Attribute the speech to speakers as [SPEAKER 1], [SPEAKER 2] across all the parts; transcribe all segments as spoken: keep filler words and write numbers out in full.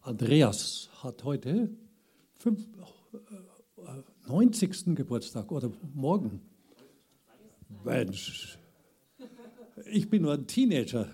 [SPEAKER 1] Andreas hat heute fünf, äh, neunzigsten Geburtstag oder morgen. Mensch, ich bin nur ein Teenager.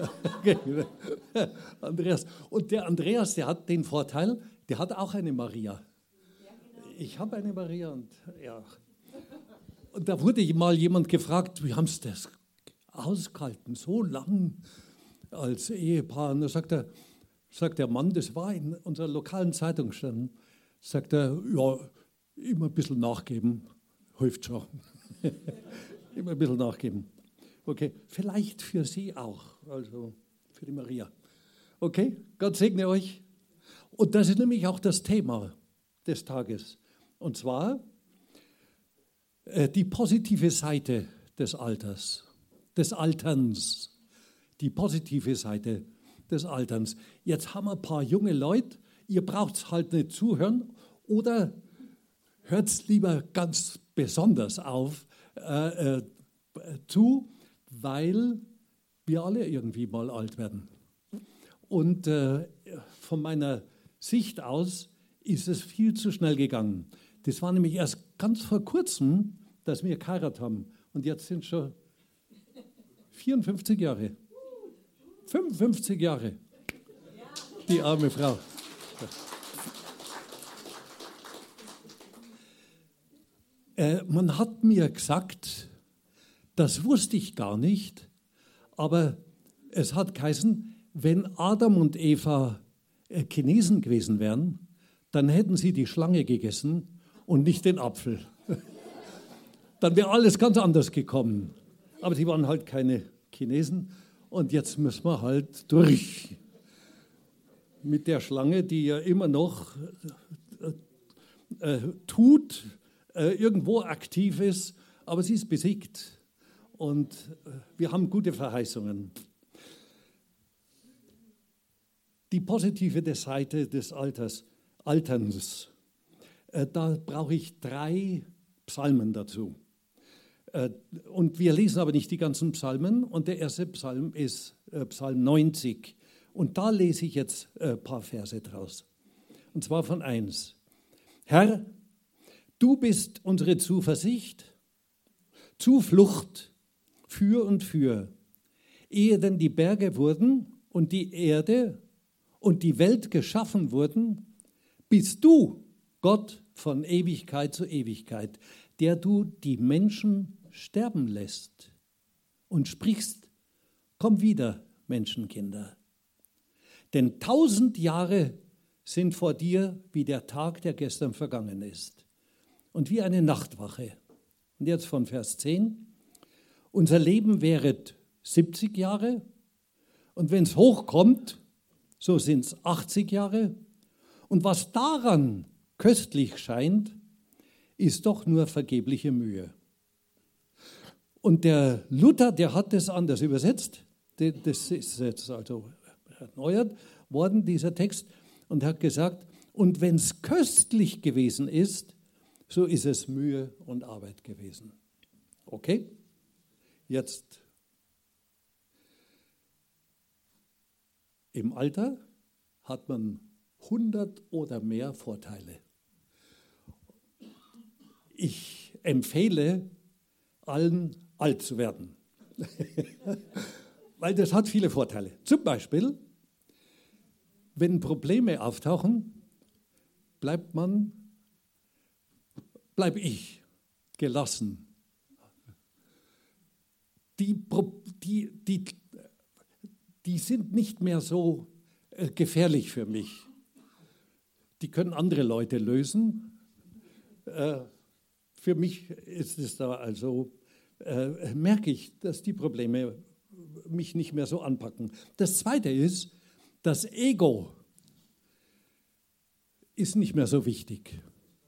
[SPEAKER 1] Andreas. Und der Andreas, der hat den Vorteil, der hat auch eine Maria. Ich habe eine Maria und ja. Und da wurde mal jemand gefragt, wie haben Sie das ausgehalten, so lang als Ehepaar? Und da sagt der, sagt der Mann, das war in unserer lokalen Zeitung schon, sagt er, ja, immer ein bisschen nachgeben, hilft schon. Immer ein bisschen nachgeben. Okay, vielleicht für Sie auch, also für die Maria. Okay, Gott segne euch. Und das ist nämlich auch das Thema des Tages. Und zwar äh, die positive Seite des Alters, des Alterns. Die positive Seite des Alterns. Jetzt haben wir ein paar junge Leute, ihr braucht es halt nicht zuhören oder hört es lieber ganz besonders auf äh, äh, zu, weil wir alle irgendwie mal alt werden. Und äh, von meiner Sicht aus ist es viel zu schnell gegangen. Das war nämlich erst ganz vor kurzem, dass wir geheiratet haben. Und jetzt sind schon vierundfünfzig Jahre. fünfundfünfzig Jahre. Die arme Frau. Äh, man hat mir gesagt, das wusste ich gar nicht, aber es hat geheißen, wenn Adam und Eva äh, Chinesen gewesen wären, dann hätten sie die Schlange gegessen und nicht den Apfel. Dann wäre alles ganz anders gekommen. Aber sie waren halt keine Chinesen und jetzt müssen wir halt durch mit der Schlange, die ja immer noch äh, äh, tut, äh, irgendwo aktiv ist, aber sie ist besiegt. Und äh, wir haben gute Verheißungen. Die positive Seite des Alters, Alterns, äh, da brauche ich drei Psalmen dazu. Äh, und wir lesen aber nicht die ganzen Psalmen. Und der erste Psalm ist äh, Psalm neunzig. Und da lese ich jetzt ein paar Verse draus. Und zwar von eins. Herr, du bist unsere Zuversicht, Zuflucht für und für. Ehe denn die Berge wurden und die Erde und die Welt geschaffen wurden, bist du Gott von Ewigkeit zu Ewigkeit, der du die Menschen sterben lässt und sprichst, komm wieder, Menschenkinder. Denn tausend Jahre sind vor dir wie der Tag, der gestern vergangen ist. Und wie eine Nachtwache. Und jetzt von Vers zehn. Unser Leben währet siebzig Jahre. Und wenn es hochkommt, so sind es achtzig Jahre. Und was daran köstlich scheint, ist doch nur vergebliche Mühe. Und der Luther, der hat das anders übersetzt. Das ist jetzt also erneuert worden, dieser Text, und hat gesagt, und wenn es köstlich gewesen ist, so ist es Mühe und Arbeit gewesen. Okay? Jetzt im Alter hat man hundert oder mehr Vorteile. Ich empfehle allen, alt zu werden. Weil das hat viele Vorteile. Zum Beispiel, wenn Probleme auftauchen, bleibt man, bleib ich gelassen. Die, die, die, die sind nicht mehr so gefährlich für mich. Die können andere Leute lösen. Für mich ist es da also, merke ich, dass die Probleme mich nicht mehr so anpacken. Das Zweite ist, das Ego ist nicht mehr so wichtig.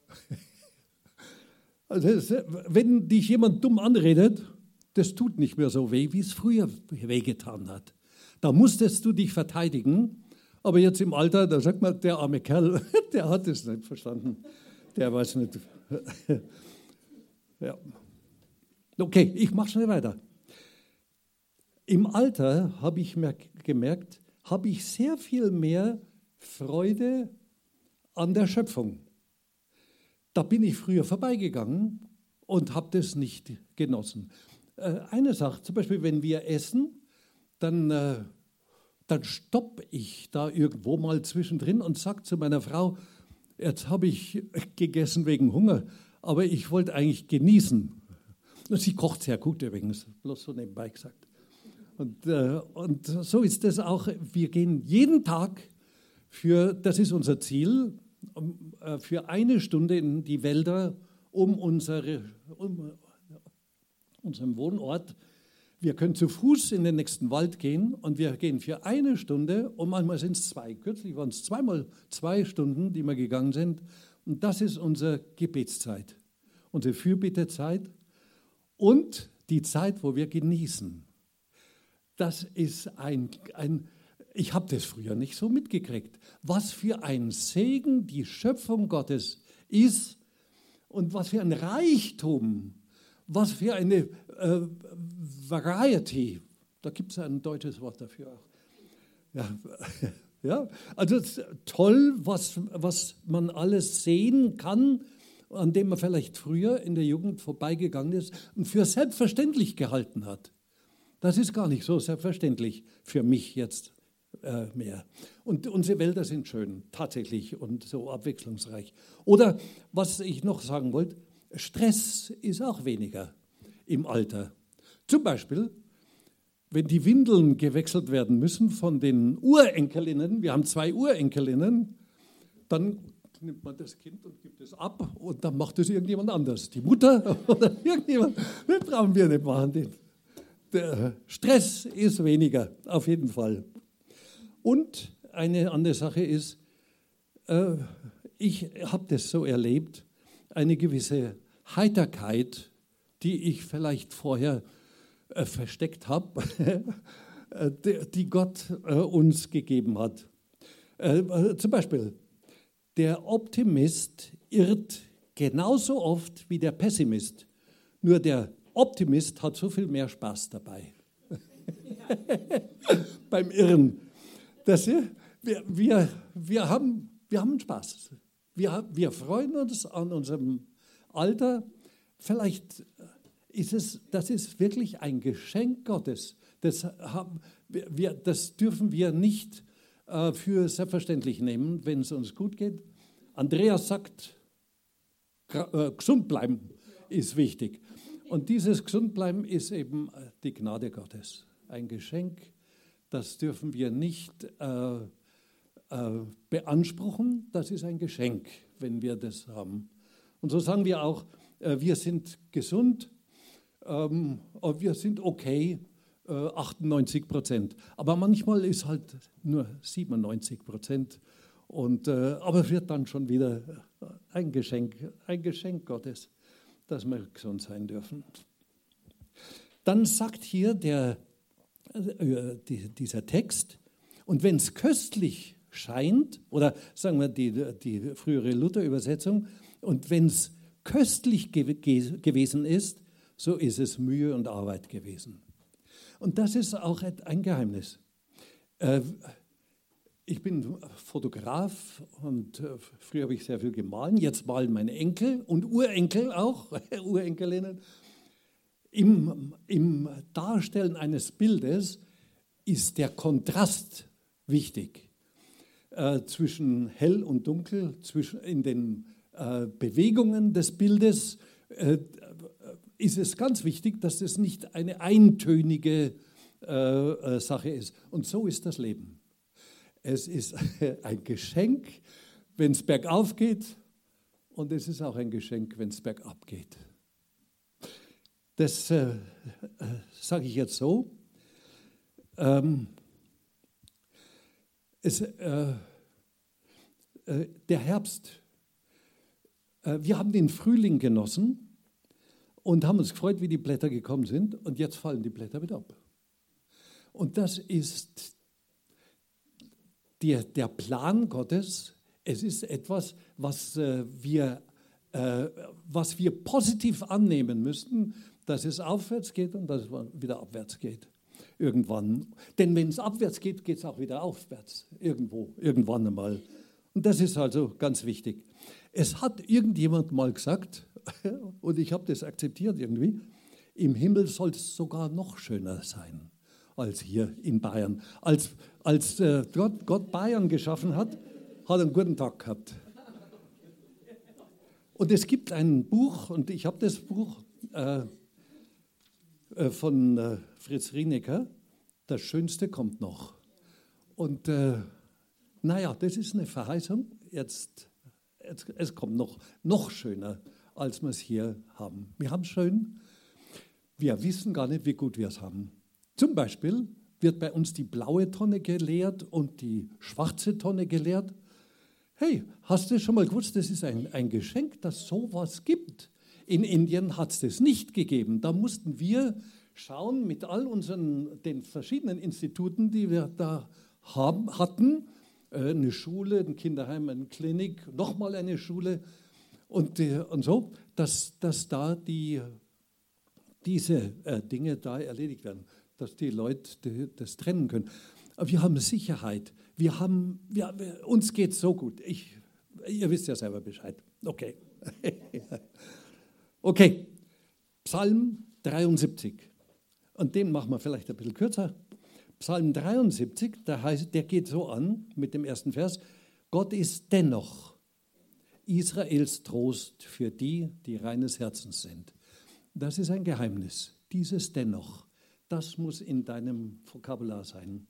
[SPEAKER 1] Also wenn dich jemand dumm anredet, das tut nicht mehr so weh, wie es früher wehgetan hat. Da musstest du dich verteidigen, aber jetzt im Alter, da sagt man, der arme Kerl, der hat es nicht verstanden. Der weiß nicht. Ja. Okay, ich mache schnell weiter. Im Alter habe ich gemerkt, habe ich sehr viel mehr Freude an der Schöpfung. Da bin ich früher vorbeigegangen und habe das nicht genossen. Äh, eine Sache, zum Beispiel, wenn wir essen, dann, äh, dann stoppe ich da irgendwo mal zwischendrin und sage zu meiner Frau, jetzt habe ich gegessen wegen Hunger, aber ich wollte eigentlich genießen. Und sie kocht sehr gut übrigens, bloß so nebenbei gesagt. Und, äh, und so ist das auch, wir gehen jeden Tag für, das ist unser Ziel, um, äh, für eine Stunde in die Wälder um, unsere, um unseren Wohnort. Wir können zu Fuß in den nächsten Wald gehen und wir gehen für eine Stunde und manchmal sind es zwei. Kürzlich waren es zweimal zwei Stunden, die wir gegangen sind. Und das ist unsere Gebetszeit, unsere Fürbittezeit und die Zeit, wo wir genießen. Das ist ein, ein ich habe das früher nicht so mitgekriegt, was für ein Segen die Schöpfung Gottes ist und was für ein Reichtum, was für eine äh, Variety, da gibt es ein deutsches Wort dafür auch. Ja, ja, also toll, was, was man alles sehen kann, an dem man vielleicht früher in der Jugend vorbeigegangen ist und für selbstverständlich gehalten hat. Das ist gar nicht so selbstverständlich für mich jetzt äh, mehr. Und unsere Wälder sind schön, tatsächlich, und so abwechslungsreich. Oder was ich noch sagen wollte, Stress ist auch weniger im Alter. Zum Beispiel, wenn die Windeln gewechselt werden müssen von den Urenkelinnen, wir haben zwei Urenkelinnen, dann nimmt man das Kind und gibt es ab und dann macht es irgendjemand anders. Die Mutter oder irgendjemand, das brauchen wir nicht machen. Der Stress ist weniger, auf jeden Fall. Und eine andere Sache ist, äh, ich habe das so erlebt, eine gewisse Heiterkeit, die ich vielleicht vorher äh, versteckt habe, die Gott äh, uns gegeben hat. Äh, äh, zum Beispiel, der Optimist irrt genauso oft wie der Pessimist, nur der Optimist hat so viel mehr Spaß dabei. Beim Irren. Das, wir, wir, wir, haben, wir haben Spaß. Wir, wir freuen uns an unserem Alter. Vielleicht ist es, das ist wirklich ein Geschenk Gottes. Das, haben, wir, das dürfen wir nicht äh, für selbstverständlich nehmen, wenn es uns gut geht. Andreas sagt, äh, gesund bleiben ist wichtig. Und dieses Gesundbleiben ist eben die Gnade Gottes. Ein Geschenk, das dürfen wir nicht äh, äh, beanspruchen. Das ist ein Geschenk, wenn wir das haben. Und so sagen wir auch, äh, wir sind gesund, ähm, wir sind okay, äh, achtundneunzig Prozent. Aber manchmal ist halt nur siebenundneunzig Prozent. Und, äh, aber wird dann schon wieder ein Geschenk, ein Geschenk Gottes, dass wir gesund sein dürfen. Dann sagt hier der, äh, die, dieser Text, und wenn es köstlich scheint, oder sagen wir die, die frühere Luther-Übersetzung, und wenn es köstlich ge ge gewesen ist, so ist es Mühe und Arbeit gewesen. Und das ist auch ein Geheimnis. Äh, Ich bin Fotograf und äh, früher habe ich sehr viel gemahlen. Jetzt malen meine Enkel und Urenkel auch, Urenkelinnen. Im, Im Darstellen eines Bildes ist der Kontrast wichtig. Äh, zwischen hell und dunkel, zwischen, in den äh, Bewegungen des Bildes äh, ist es ganz wichtig, dass es nicht eine eintönige äh, äh, Sache ist. Und so ist das Leben. Es ist ein Geschenk, wenn es bergauf geht, und es ist auch ein Geschenk, wenn es bergab geht. Das äh, sage ich jetzt so. Ähm, es, äh, äh, der Herbst, äh, wir haben den Frühling genossen und haben uns gefreut, wie die Blätter gekommen sind, und jetzt fallen die Blätter wieder ab. Und das ist Der, der Plan Gottes. Es ist etwas, was, äh, wir, äh, was wir positiv annehmen müssten, dass es aufwärts geht und dass es wieder abwärts geht. irgendwann. Denn wenn es abwärts geht, geht es auch wieder aufwärts, irgendwo, irgendwann einmal. Und das ist also ganz wichtig. Es hat irgendjemand mal gesagt, und ich habe das akzeptiert irgendwie, im Himmel soll es sogar noch schöner sein als hier in Bayern. Als, als äh, Gott, Gott Bayern geschaffen hat, hat er einen guten Tag gehabt. Und es gibt ein Buch, und ich habe das Buch äh, äh, von äh, Fritz Rienecker, Das Schönste kommt noch. Und äh, naja, das ist eine Verheißung. Jetzt, jetzt, es kommt noch, noch schöner, als wir es hier haben. Wir haben es schön. Wir wissen gar nicht, wie gut wir es haben. Zum Beispiel wird bei uns die blaue Tonne geleert und die schwarze Tonne geleert. Hey, hast du schon mal gewusst, das ist ein, ein Geschenk, dass sowas gibt? In Indien hat es das nicht gegeben. Da mussten wir schauen mit all unseren, den verschiedenen Instituten, die wir da haben, hatten, eine Schule, ein Kinderheim, eine Klinik, nochmal eine Schule und, und so, dass, dass da die, diese äh, Dinge da erledigt werden, dass die Leute die, das trennen können. Aber wir haben Sicherheit. Wir haben, wir, uns geht es so gut. Ich, ihr wisst ja selber Bescheid. Okay. Okay. Psalm dreiundsiebzig. Und den machen wir vielleicht ein bisschen kürzer. Psalm dreiundsiebzig, der, heißt, der geht so an mit dem ersten Vers. Gott ist dennoch Israels Trost für die, die reines Herzens sind. Das ist ein Geheimnis. Dieses dennoch, das muss in deinem Vokabular sein.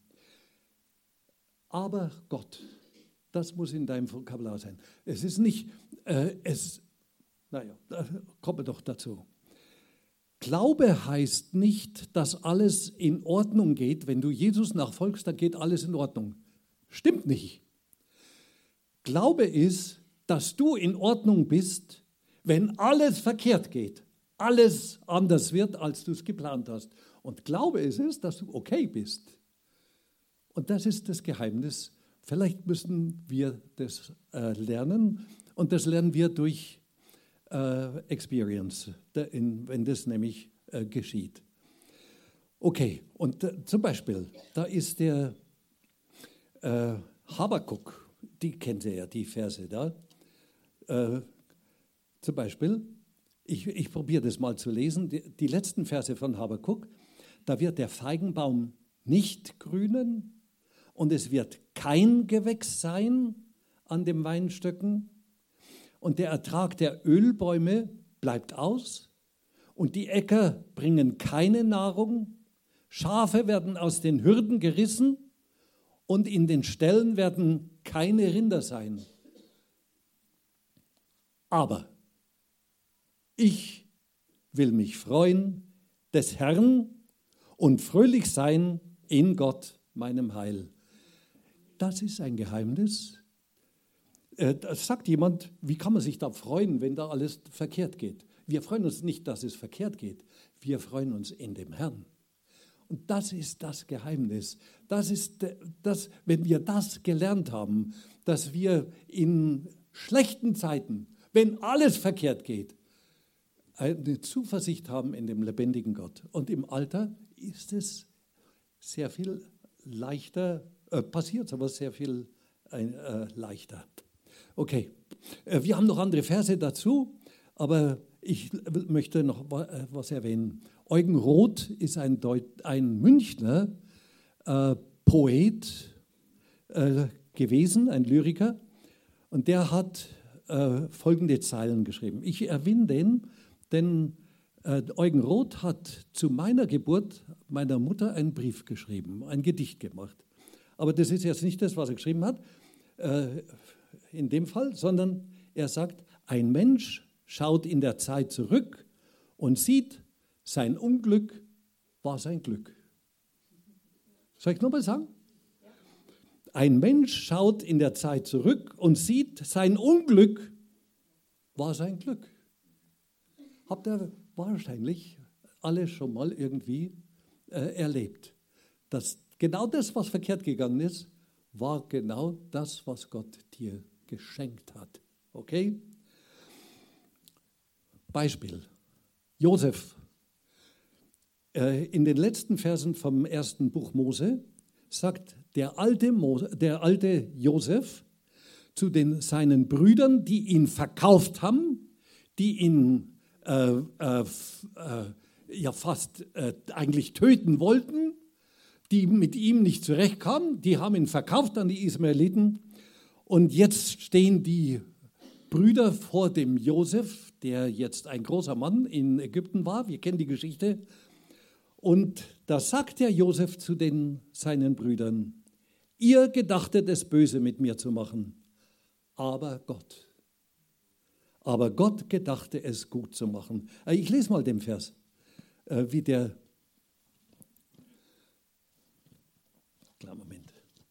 [SPEAKER 1] Aber Gott, das muss in deinem Vokabular sein. Es ist nicht, äh, es, naja, da kommen wir doch dazu. Glaube heißt nicht, dass alles in Ordnung geht. Wenn du Jesus nachfolgst, dann geht alles in Ordnung. Stimmt nicht. Glaube ist, dass du in Ordnung bist, wenn alles verkehrt geht, alles anders wird, als du es geplant hast. Und Glaube ist es, dass du okay bist. Und das ist das Geheimnis. Vielleicht müssen wir das äh, lernen. Und das lernen wir durch äh, Experience, in, wenn das nämlich äh, geschieht. Okay, und äh, zum Beispiel, da ist der äh, Habakuk, die kennt ihr ja, die Verse da. Äh, zum Beispiel, ich, ich probiere das mal zu lesen, die, die letzten Verse von Habakuk, da wird der Feigenbaum nicht grünen, und es wird kein Gewächs sein an den Weinstöcken. Und der Ertrag der Ölbäume bleibt aus. Und die Äcker bringen keine Nahrung. Schafe werden aus den Hürden gerissen. Und in den Ställen werden keine Rinder sein. Aber ich will mich freuen des Herrn und fröhlich sein in Gott, meinem Heil. Das ist ein Geheimnis. Das sagt jemand, wie kann man sich da freuen, wenn da alles verkehrt geht? Wir freuen uns nicht, dass es verkehrt geht. Wir freuen uns in dem Herrn. Und das ist das Geheimnis. Das ist das, wenn wir das gelernt haben, dass wir in schlechten Zeiten, wenn alles verkehrt geht, eine Zuversicht haben in dem lebendigen Gott. Und im Alter ist es sehr viel leichter, äh, passiert aber sehr viel äh, leichter. Okay, äh, wir haben noch andere Verse dazu, aber ich möchte noch was erwähnen. Eugen Roth ist ein, Deut- ein Münchner äh, Poet äh, gewesen, ein Lyriker, und der hat äh, folgende Zeilen geschrieben. Ich erwähne den, denn äh, Eugen Roth hat zu meiner Geburt meiner Mutter einen Brief geschrieben, ein Gedicht gemacht. Aber das ist jetzt nicht das, was er geschrieben hat, äh, in dem Fall, sondern er sagt, ein Mensch schaut in der Zeit zurück und sieht, sein Unglück war sein Glück. Soll ich nochmal sagen? Ein Mensch schaut in der Zeit zurück und sieht, sein Unglück war sein Glück. Habt ihr wahrscheinlich alle schon mal irgendwie äh, erlebt, dass genau das, was verkehrt gegangen ist, war genau das, was Gott dir geschenkt hat. Okay? Beispiel. Josef. In den letzten Versen vom ersten Buch Mose sagt der alte, Mose, der alte Josef zu den, seinen Brüdern, die ihn verkauft haben, die ihn äh, äh, äh, ja fast äh, eigentlich töten wollten, die mit ihm nicht zurechtkamen, die haben ihn verkauft an die Ismaeliten. Und jetzt stehen die Brüder vor dem Josef, der jetzt ein großer Mann in Ägypten war. Wir kennen die Geschichte. Und da sagt der Josef zu den, seinen Brüdern, ihr gedachtet es böse mit mir zu machen, aber Gott. Aber Gott gedachte es gut zu machen. Ich lese mal den Vers, wie der, kleinen Moment.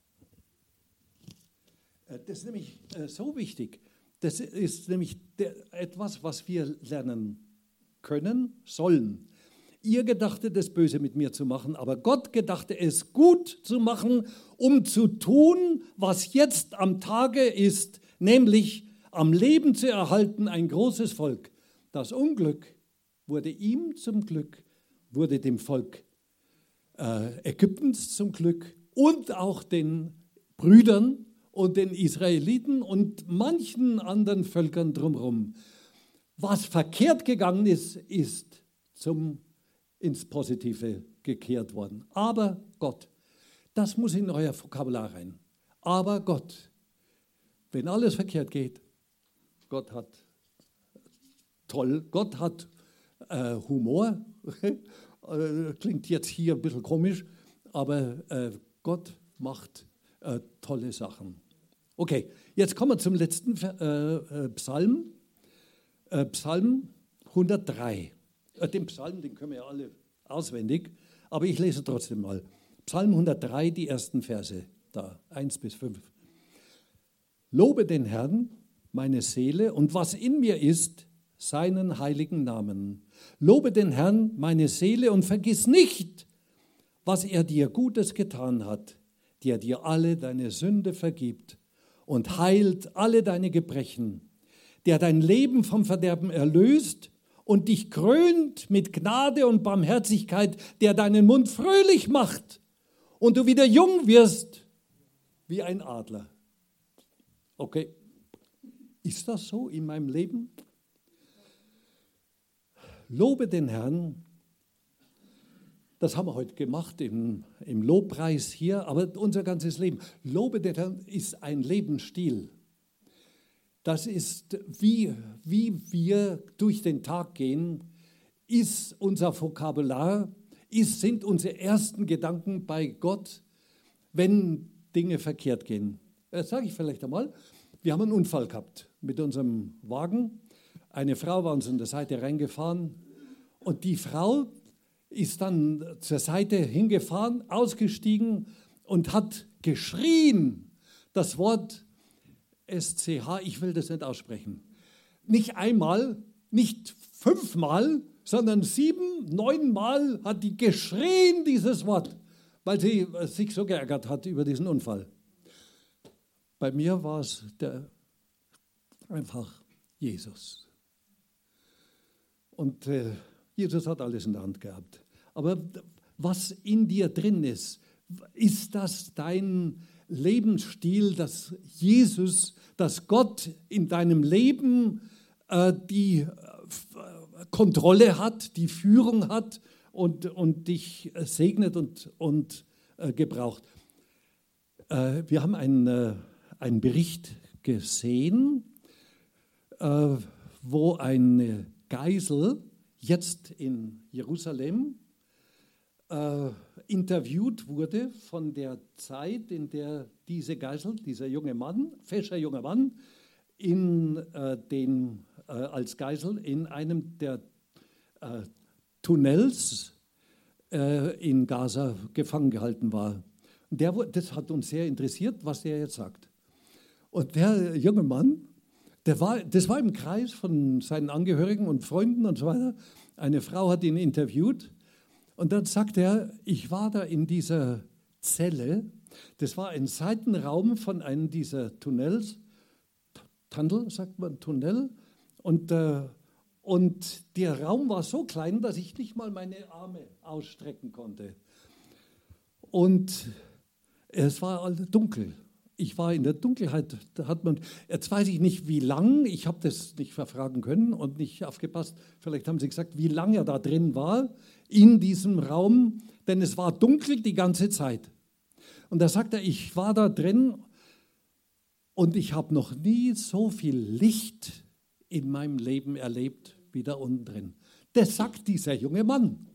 [SPEAKER 1] Das ist nämlich so wichtig. Das ist nämlich etwas, was wir lernen können, sollen. Ihr gedachtet es böse mit mir zu machen, aber Gott gedachte es gut zu machen, um zu tun, was jetzt am Tage ist, nämlich am Leben zu erhalten, ein großes Volk. Das Unglück wurde ihm zum Glück, wurde dem Volk äh, Ägyptens zum Glück und auch den Brüdern und den Israeliten und manchen anderen Völkern drumherum. Was verkehrt gegangen ist, ist zum ins Positive gekehrt worden. Aber Gott, das muss in euer Vokabular rein. Aber Gott, wenn alles verkehrt geht, Gott hat toll, Gott hat äh, Humor, klingt jetzt hier ein bisschen komisch, aber äh, Gott macht äh, tolle Sachen. Okay, jetzt kommen wir zum letzten äh, äh, Psalm, äh, Psalm hundertdrei. Den Psalm, den können wir ja alle auswendig, aber ich lese trotzdem mal. Psalm hundertdrei, die ersten Verse, da, eins bis fünf. Lobe den Herrn, meine Seele, und was in mir ist, seinen heiligen Namen. Lobe den Herrn, meine Seele, und vergiss nicht, was er dir Gutes getan hat, der dir alle deine Sünde vergibt und heilt alle deine Gebrechen, der dein Leben vom Verderben erlöst und dich krönt mit Gnade und Barmherzigkeit, der deinen Mund fröhlich macht und du wieder jung wirst wie ein Adler. Okay, ist das so in meinem Leben? Lobe den Herrn. Das haben wir heute gemacht im, im Lobpreis hier, aber unser ganzes Leben. Lobe den Herrn ist ein Lebensstil. Das ist, wie, wie wir durch den Tag gehen, ist unser Vokabular, ist, sind unsere ersten Gedanken bei Gott, wenn Dinge verkehrt gehen. Das sage ich vielleicht einmal. Wir haben einen Unfall gehabt mit unserem Wagen. Eine Frau war uns an der Seite reingefahren und die Frau ist dann zur Seite hingefahren, ausgestiegen und hat geschrien. Das Wort S C H, ich will das nicht aussprechen. Nicht einmal, nicht fünfmal, sondern sieben, neunmal hat die geschrien, dieses Wort, weil sie sich so geärgert hat über diesen Unfall. Bei mir war es der, einfach Jesus. Und äh, Jesus hat alles in der Hand gehabt. Aber was in dir drin ist, ist das dein Lebensstil, dass Jesus, dass Gott in deinem Leben äh, die äh, Kontrolle hat, die Führung hat und, und dich äh, segnet und, und äh, gebraucht. Äh, wir haben einen, äh, einen Bericht gesehen, äh, wo eine Geisel jetzt in Jerusalem äh, interviewt wurde von der Zeit, in der diese Geisel, dieser junge Mann, fescher junger Mann, in, äh, den, äh, als Geisel in einem der äh, Tunnels äh, in Gaza gefangen gehalten war. Und der, das hat uns sehr interessiert, was der jetzt sagt. Und der junge Mann, der war, das war im Kreis von seinen Angehörigen und Freunden und so weiter. Eine Frau hat ihn interviewt. Und dann sagt er, ich war da in dieser Zelle, das war ein Seitenraum von einem dieser Tunnels, Tunnel, sagt man, Tunnel, und, äh, Und der Raum war so klein, dass ich nicht mal meine Arme ausstrecken konnte. Und es war dunkel. Ich war in der Dunkelheit. Da hat man, jetzt weiß ich nicht, wie lang, ich habe das nicht verfragen können und nicht aufgepasst. Vielleicht haben sie gesagt, wie lange er da drin war, in diesem Raum, denn es war dunkel die ganze Zeit. Und da sagt er, ich war da drin und ich habe noch nie so viel Licht in meinem Leben erlebt wie da unten drin. Das sagt dieser junge Mann.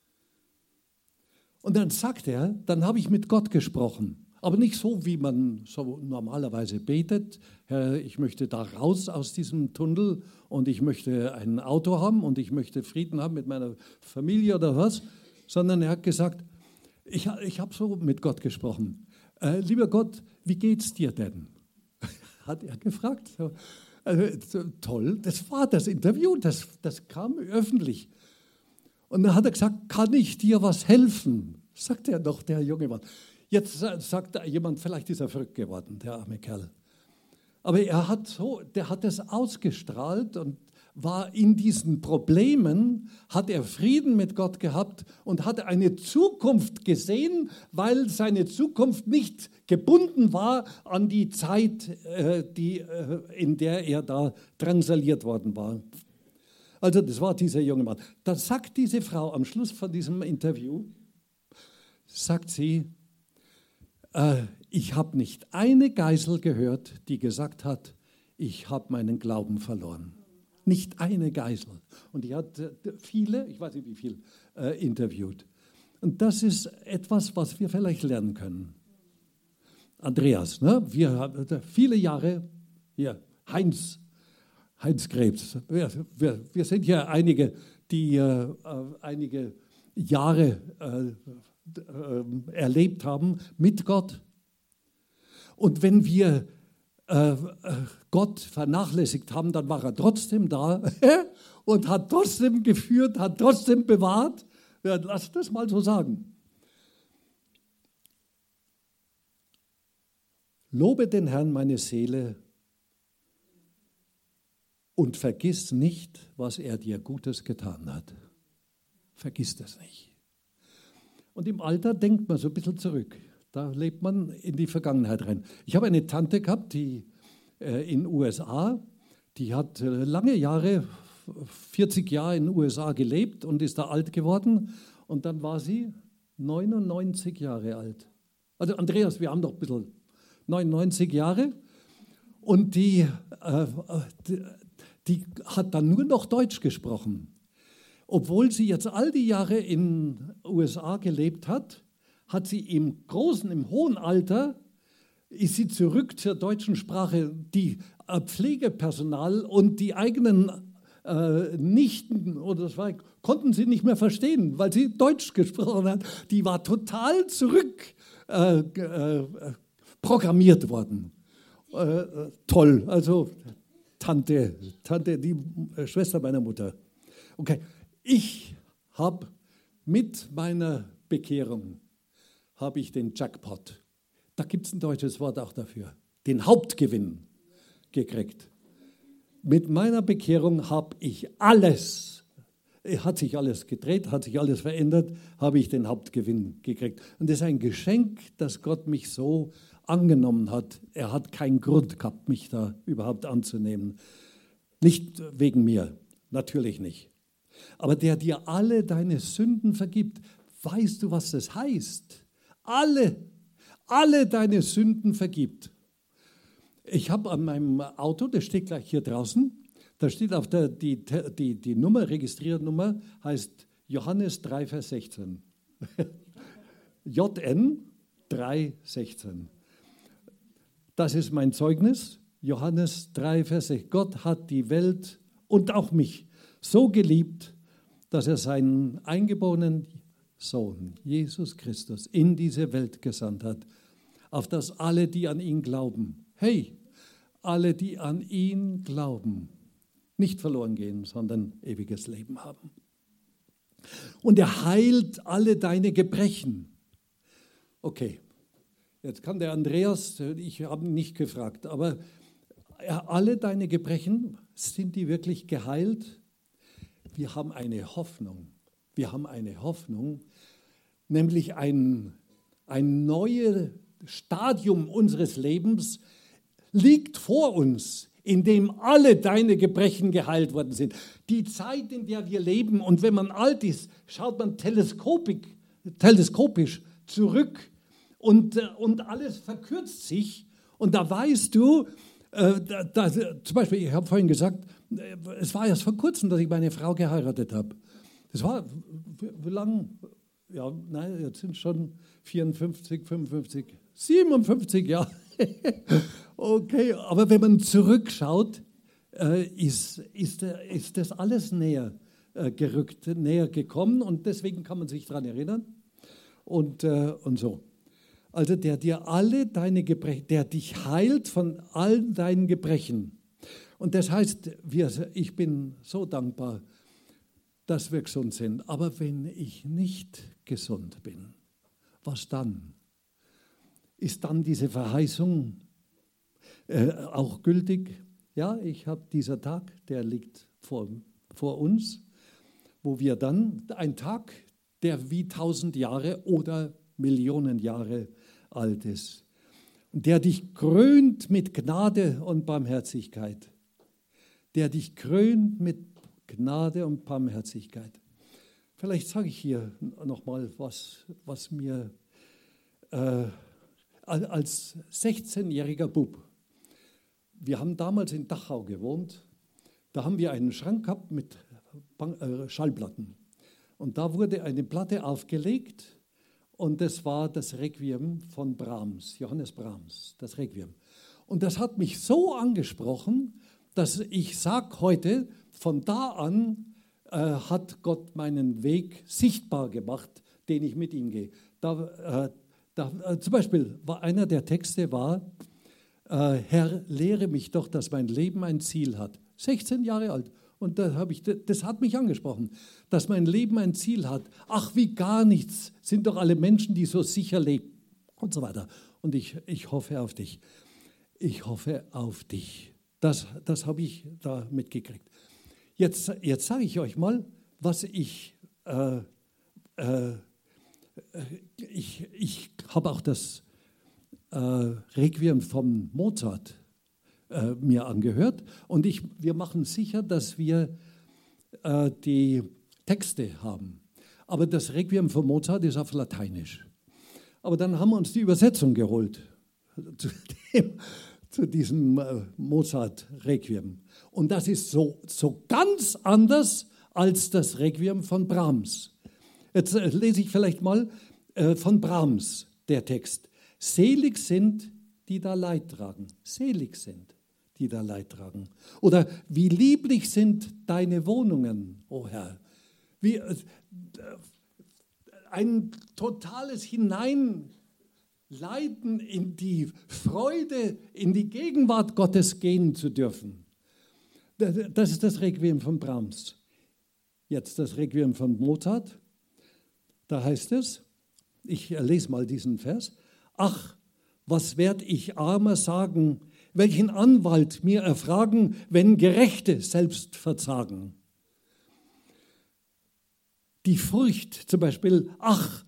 [SPEAKER 1] Und dann sagt er, dann habe ich mit Gott gesprochen. Aber nicht so, wie man so normalerweise betet. Herr, ich möchte da raus aus diesem Tunnel und ich möchte ein Auto haben und ich möchte Frieden haben mit meiner Familie oder was. Sondern er hat gesagt, ich, ich habe so mit Gott gesprochen. Äh, lieber Gott, wie geht's dir denn? Hat er gefragt. Also, toll, das war das Interview, das, das kam öffentlich. Und dann hat er gesagt, kann ich dir was helfen? Sagt er doch, der junge Mann. Jetzt sagt jemand, vielleicht ist er verrückt geworden, der arme Kerl. Aber er hat so, der hat es ausgestrahlt und war in diesen Problemen, hat er Frieden mit Gott gehabt und hat eine Zukunft gesehen, weil seine Zukunft nicht gebunden war an die Zeit, die, in der er da drangsaliert worden war. Also das war dieser junge Mann. Da sagt diese Frau am Schluss von diesem Interview, sagt sie, äh, ich habe nicht eine Geisel gehört, die gesagt hat, ich habe meinen Glauben verloren. Nicht eine Geisel. Und die hat äh, viele, ich weiß nicht wie viel, äh, interviewt. Und das ist etwas, was wir vielleicht lernen können. Andreas, ne? Wir haben viele Jahre, hier, Heinz, Heinz Krebs. Wir, wir, wir sind hier einige, die äh, einige Jahre äh, äh, erlebt haben mit Gott. Und wenn wir äh, Gott vernachlässigt haben, dann war er trotzdem da und hat trotzdem geführt, hat trotzdem bewahrt. Ja, lass das mal so sagen. Lobe den Herrn, meine Seele, und vergiss nicht, was er dir Gutes getan hat. Vergiss das nicht. Und im Alter denkt man so ein bisschen zurück. Da lebt man in die Vergangenheit rein. Ich habe eine Tante gehabt, die äh, in den U S A, die hat äh, lange Jahre, vierzig Jahre in den U S A gelebt und ist da alt geworden. Und dann war sie neunundneunzig Jahre alt. Also Andreas, wir haben doch ein bisschen neunundneunzig Jahre. Und die, äh, die, die hat dann nur noch Deutsch gesprochen. Obwohl sie jetzt all die Jahre in den U S A gelebt hat, hat sie im großen, im hohen Alter, ist sie zurück zur deutschen Sprache. Die äh, Pflegepersonal und die eigenen äh, Nichten oder das war, konnten sie nicht mehr verstehen, weil sie Deutsch gesprochen hat. Die war total zurück äh, äh, programmiert worden. Äh, toll, also Tante, Tante, die äh, Schwester meiner Mutter. Okay, ich habe mit meiner Bekehrung habe ich den Jackpot, da gibt es ein deutsches Wort auch dafür, den Hauptgewinn gekriegt. Mit meiner Bekehrung habe ich alles, hat sich alles gedreht, hat sich alles verändert, habe ich den Hauptgewinn gekriegt. Und das ist ein Geschenk, dass Gott mich so angenommen hat. Er hat keinen Grund gehabt, mich da überhaupt anzunehmen. Nicht wegen mir, natürlich nicht. Aber der dir alle deine Sünden vergibt, weißt du, was das heißt? Alle, alle deine Sünden vergibt. Ich habe an meinem Auto, das steht gleich hier draußen, da steht auf der, die, die, die Nummer, Registriernummer, heißt Johannes drei, Vers sechzehn. J N drei, sechzehn. Das ist mein Zeugnis, Johannes drei, Vers sechzehn. Gott hat die Welt und auch mich so geliebt, dass er seinen eingeborenen Sohn, Jesus Christus, in diese Welt gesandt hat, auf dass alle, die an ihn glauben, hey, alle, die an ihn glauben, nicht verloren gehen, sondern ewiges Leben haben. Und er heilt alle deine Gebrechen. Okay, jetzt kann der Andreas, ich habe ihn nicht gefragt, aber alle deine Gebrechen, sind die wirklich geheilt? wir haben eine Hoffnung. Wir haben eine Hoffnung, nämlich ein, ein neues Stadium unseres Lebens liegt vor uns, in dem alle deine Gebrechen geheilt worden sind. Die Zeit, in der wir leben, und wenn man alt ist, schaut man teleskopisch, teleskopisch zurück und, und alles verkürzt sich. Und da weißt du, äh, da, da, zum Beispiel, ich habe vorhin gesagt, äh, es war erst vor kurzem, dass ich meine Frau geheiratet habe. Das war, wie, wie lange? Ja, nein, jetzt sind es schon vierundfünfzig, fünfundfünfzig, siebenundfünfzig Jahre. Okay, aber wenn man zurückschaut, äh, ist, ist, ist das alles näher äh, gerückt, näher gekommen, und deswegen kann man sich daran erinnern und, äh, und so. Also der dir alle deine Gebrechen, der dich heilt von allen deinen Gebrechen. Und das heißt, wir, ich bin so dankbar, dass wir gesund sind. Aber wenn ich nicht gesund bin, was dann? Ist dann diese Verheißung äh, auch gültig? Ja, ich habe dieser Tag, der liegt vor, vor uns, wo wir dann, ein Tag, der wie tausend Jahre oder Millionen Jahre alt ist, der dich krönt mit Gnade und Barmherzigkeit, der dich krönt mit Gnade und Barmherzigkeit. Vielleicht sage ich hier nochmal was, was mir äh, als sechzehnjähriger Bub, wir haben damals in Dachau gewohnt, da haben wir einen Schrank gehabt mit Schallplatten. Und da wurde eine Platte aufgelegt, und das war das Requiem von Brahms, Johannes Brahms, das Requiem. Und das hat mich so angesprochen, dass ich sage heute, von da an äh, hat Gott meinen Weg sichtbar gemacht, den ich mit ihm gehe. Da, äh, da, äh, zum Beispiel war einer der Texte war, äh, Herr, lehre mich doch, dass mein Leben ein Ziel hat. sechzehn Jahre alt. Und da hab ich, das hat mich angesprochen, dass mein Leben ein Ziel hat. Ach, wie gar nichts, sind doch alle Menschen, die so sicher leben und so weiter. Und ich, ich hoffe auf dich. Ich hoffe auf dich. Das, das habe ich da mitgekriegt. Jetzt, jetzt sage ich euch mal, was ich, äh, äh, ich, ich habe auch das äh, Requiem von Mozart äh, mir angehört, und ich, wir machen sicher, dass wir äh, die Texte haben. Aber das Requiem von Mozart ist auf Lateinisch. Aber dann haben wir uns die Übersetzung geholt zu, dem, zu diesem äh, Mozart-Requiem. Und das ist so, so ganz anders als das Requiem von Brahms. Jetzt äh, lese ich vielleicht mal äh, von Brahms, der Text. Selig sind, die da Leid tragen. Selig sind, die da Leid tragen. Oder wie lieblich sind deine Wohnungen, o Herr. Wie, äh, ein totales Hineinleiten in die Freude, in die Gegenwart Gottes gehen zu dürfen. Das ist das Requiem von Brahms. Jetzt das Requiem von Mozart. Da heißt es, ich lese mal diesen Vers, ach, was werd ich armer sagen, welchen Anwalt mir erfragen, wenn Gerechte selbst verzagen. Die Furcht zum Beispiel, ach,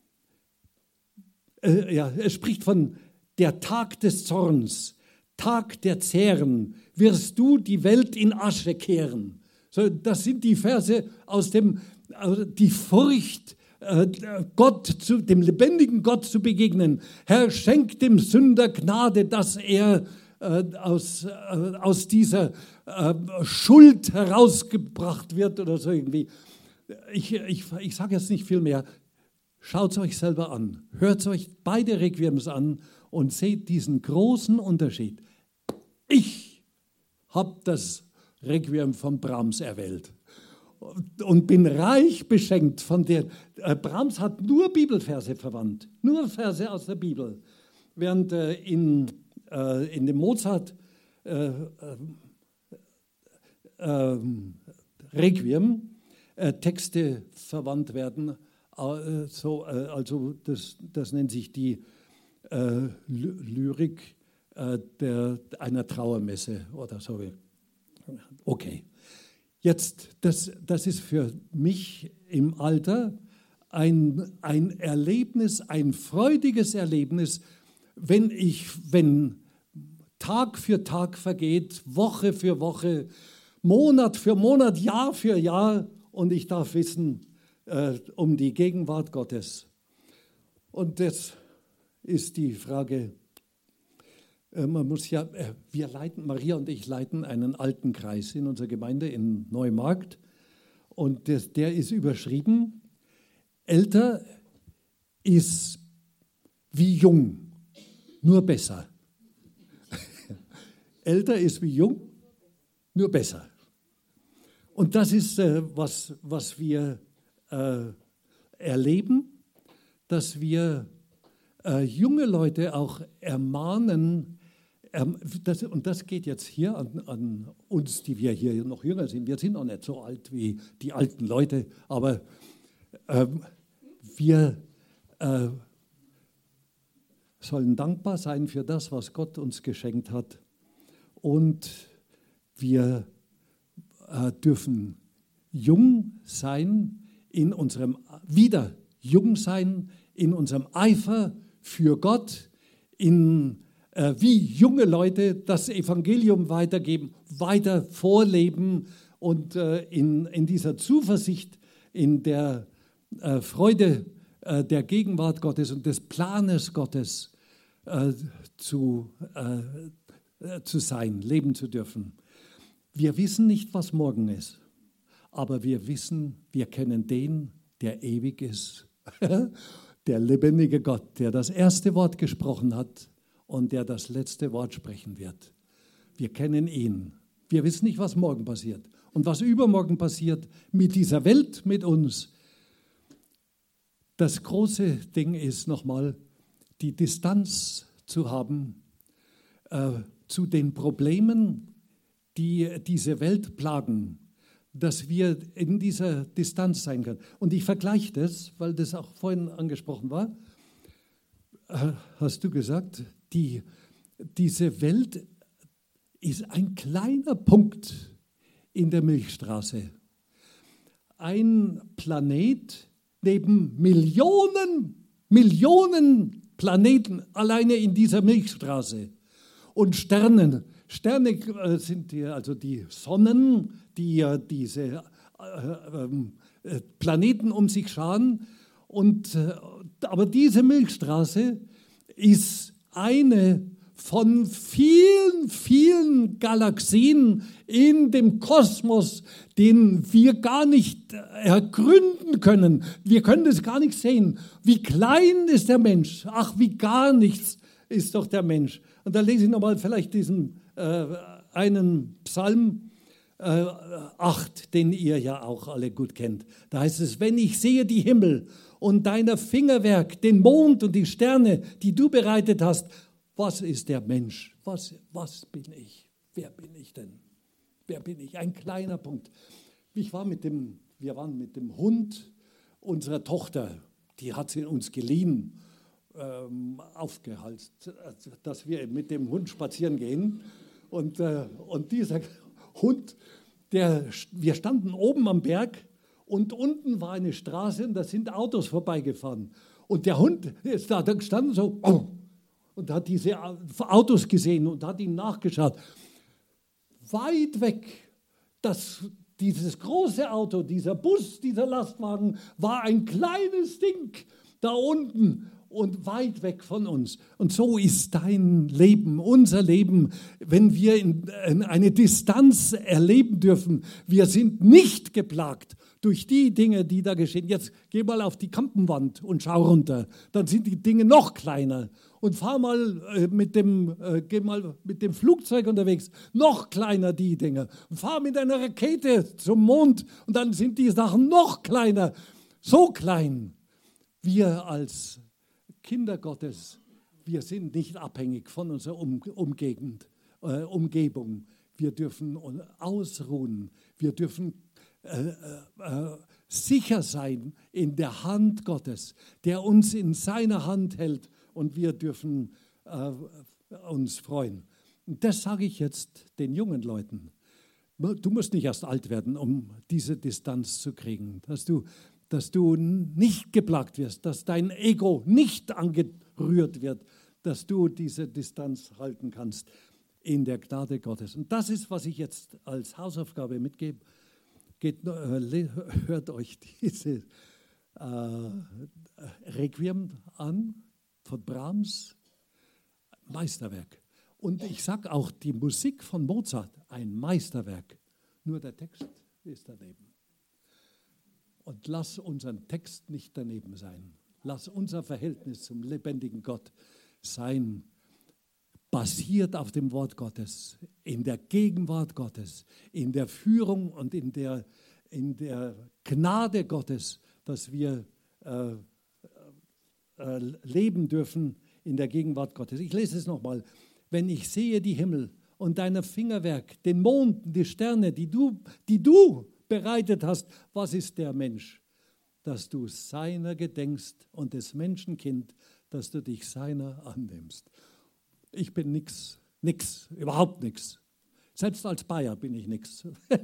[SPEAKER 1] äh, ja, es spricht von der Tag des Zorns, Tag der Zähren, wirst du die Welt in Asche kehren. So, das sind die Verse aus dem, also die Furcht, äh, Gott zu, dem lebendigen Gott zu begegnen. Herr, schenk dem Sünder Gnade, dass er äh, aus, äh, aus dieser äh, Schuld herausgebracht wird oder so irgendwie. Ich, ich, ich sage jetzt nicht viel mehr. Schaut es euch selber an. Hört euch beide Requiems an und seht diesen großen Unterschied. Ich habe das Requiem von Brahms erwählt und bin reich beschenkt von der. Äh, Brahms hat nur Bibelverse verwandt, nur Verse aus der Bibel, während äh, in, äh, in dem Mozart äh, äh, äh, Requiem äh, Texte verwandt werden. Äh, so, äh, also das, das nennt sich die äh, Lyrik äh, der, einer Trauermesse oder so. Okay. Jetzt, das, das ist für mich im Alter ein, ein Erlebnis, ein freudiges Erlebnis, wenn ich, wenn Tag für Tag vergeht, Woche für Woche, Monat für Monat, Jahr für Jahr und ich darf wissen äh, um die Gegenwart Gottes. Und das ist die Frage, äh, man muss ja, äh, wir leiten, Maria und ich leiten einen alten Kreis in unserer Gemeinde in Neumarkt und das, der ist überschrieben, älter ist wie jung, nur besser. Älter ist wie jung, nur besser. Und das ist, äh, was, was wir äh, erleben, dass wir äh, junge Leute auch ermahnen, ähm, das, und das geht jetzt hier an, an uns, die wir hier noch jünger sind. Wir sind noch nicht so alt wie die alten Leute, aber ähm, wir äh, sollen dankbar sein für das, was Gott uns geschenkt hat. Und wir äh, dürfen jung sein in unserem, wieder jung sein in unserem Eifer für Gott, in, äh, wie junge Leute das Evangelium weitergeben, weiter vorleben und äh, in, in dieser Zuversicht, in der äh, Freude äh, der Gegenwart Gottes und des Planes Gottes äh, zu äh, zu sein, leben zu dürfen. Wir wissen nicht, was morgen ist, aber wir wissen, wir kennen den, der ewig ist, der lebendige Gott, der das erste Wort gesprochen hat und der das letzte Wort sprechen wird. Wir kennen ihn. Wir wissen nicht, was morgen passiert und was übermorgen passiert mit dieser Welt, mit uns. Das große Ding ist nochmal, die Distanz zu haben, äh, zu den Problemen, die diese Welt plagen, dass wir in dieser Distanz sein können. Und ich vergleiche das, weil das auch vorhin angesprochen war, hast du gesagt, die, diese Welt ist ein kleiner Punkt in der Milchstraße. Ein Planet neben Millionen, Millionen Planeten alleine in dieser Milchstraße. Und Sterne, Sterne äh, sind die, also die Sonnen, die ja diese äh, äh, Planeten um sich scharen. Und, äh, aber diese Milchstraße ist eine von vielen, vielen Galaxien in dem Kosmos, den wir gar nicht ergründen können. Wir können das gar nicht sehen. Wie klein ist der Mensch? Ach, wie gar nichts ist doch der Mensch. Und da lese ich nochmal vielleicht diesen äh, einen Psalm äh, acht, den ihr ja auch alle gut kennt. Da heißt es, wenn ich sehe die Himmel und deiner Fingerwerk, den Mond und die Sterne, die du bereitet hast, was ist der Mensch? Was, was bin ich? Wer bin ich denn? Wer bin ich? Ein kleiner Punkt. Ich war mit dem, wir waren mit dem Hund unserer Tochter, die hat sie uns geliehen, ähm, aufgehalst, dass wir mit dem Hund spazieren gehen. Und, äh, und dieser Hund, der, wir standen oben am Berg und unten war eine Straße und da sind Autos vorbeigefahren. Und der Hund ist da, da gestanden so oh, und hat diese Autos gesehen und hat ihnen nachgeschaut. Weit weg, das, dieses große Auto, dieser Bus, dieser Lastwagen war ein kleines Ding da unten und weit weg von uns. Und so ist dein Leben, unser Leben, wenn wir in, in eine Distanz erleben dürfen. Wir sind nicht geplagt durch die Dinge, die da geschehen. Jetzt geh mal auf die Kampenwand und schau runter. Dann sind die Dinge noch kleiner. Und fahr mal äh, mit dem, äh, geh mal mit dem Flugzeug unterwegs. Noch kleiner die Dinge. Und fahr mit einer Rakete zum Mond und dann sind die Sachen noch kleiner. So klein. Wir als Kinder Gottes, wir sind nicht abhängig von unserer um Umgegend, äh, Umgebung. Wir dürfen ausruhen. Wir dürfen äh, äh, sicher sein in der Hand Gottes, der uns in seiner Hand hält. Und wir dürfen äh, uns freuen. Und das sage ich jetzt den jungen Leuten. Du musst nicht erst alt werden, um diese Distanz zu kriegen, dass du, dass du nicht geplagt wirst, dass dein Ego nicht angerührt wird, dass du diese Distanz halten kannst in der Gnade Gottes. Und das ist, was ich jetzt als Hausaufgabe mitgebe. Geht, äh, hört euch diese äh, Requiem an von Brahms, Meisterwerk. Und ich sage auch, die Musik von Mozart, ein Meisterwerk. Nur der Text ist daneben. Und lass unseren Text nicht daneben sein. Lass unser Verhältnis zum lebendigen Gott sein, basiert auf dem Wort Gottes, in der Gegenwart Gottes, in der Führung und in der, in der Gnade Gottes, dass wir äh, äh, leben dürfen in der Gegenwart Gottes. Ich lese es nochmal. Wenn ich sehe die Himmel und dein Fingerwerk, den Mond, die Sterne, die du, die du bereitet hast, was ist der Mensch, dass du seiner gedenkst und des Menschen Kind, dass du dich seiner annimmst. Ich bin nix, nix, überhaupt nix. Selbst als Bayer bin ich nix.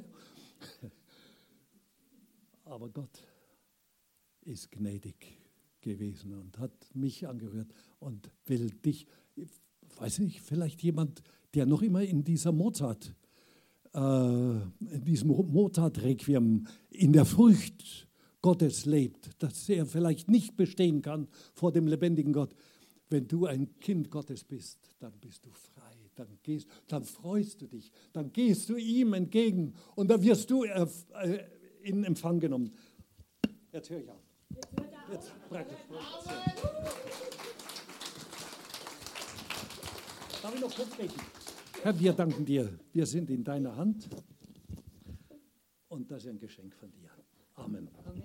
[SPEAKER 1] Aber Gott ist gnädig gewesen und hat mich angerührt und will dich, weiß nicht, vielleicht jemand, der noch immer in dieser Mozart, äh, in diesem Mozart-Requiem, in der Furcht Gottes lebt, dass er vielleicht nicht bestehen kann vor dem lebendigen Gott. Wenn du ein Kind Gottes bist, dann bist du frei, dann gehst, dann freust du dich, dann gehst du ihm entgegen und dann wirst du äh, in Empfang genommen. Jetzt höre ich auf. Jetzt praktisch. Darf ich noch kurz beten? Herr, wir danken dir. Wir sind in deiner Hand und das ist ein Geschenk von dir. Amen. Amen.